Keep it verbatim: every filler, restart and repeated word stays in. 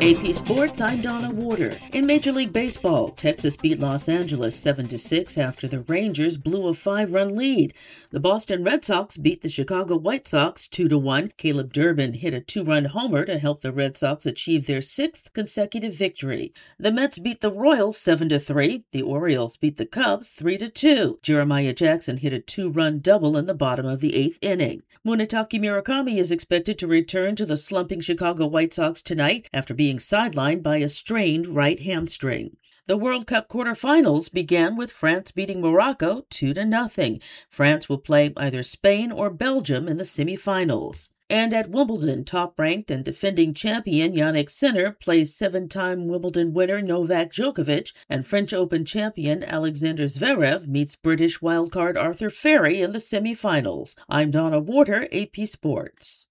A P Sports, I'm Donna Warder. In Major League Baseball, Texas beat Los Angeles seven to six after the Rangers blew a five-run lead. The Boston Red Sox beat the Chicago White Sox two to one. Caleb Durbin hit a two-run homer to help the Red Sox achieve their sixth consecutive victory. The Mets beat the Royals seven to three. The Orioles beat the Cubs three to two. Jeremiah Jackson hit a two-run double in the bottom of the eighth inning. Munetaki Murakami is expected to return to the slumping Chicago White Sox tonight after being sidelined by a strained right hamstring. The World Cup quarterfinals began with France beating Morocco two to nothing. France will play either Spain or Belgium in the semifinals. And at Wimbledon, top-ranked and defending champion Jannik Sinner plays seven-time Wimbledon winner Novak Djokovic, and French Open champion Alexander Zverev meets British wildcard Arthur Ferry in the semifinals. I'm Donna Warder, A P Sports.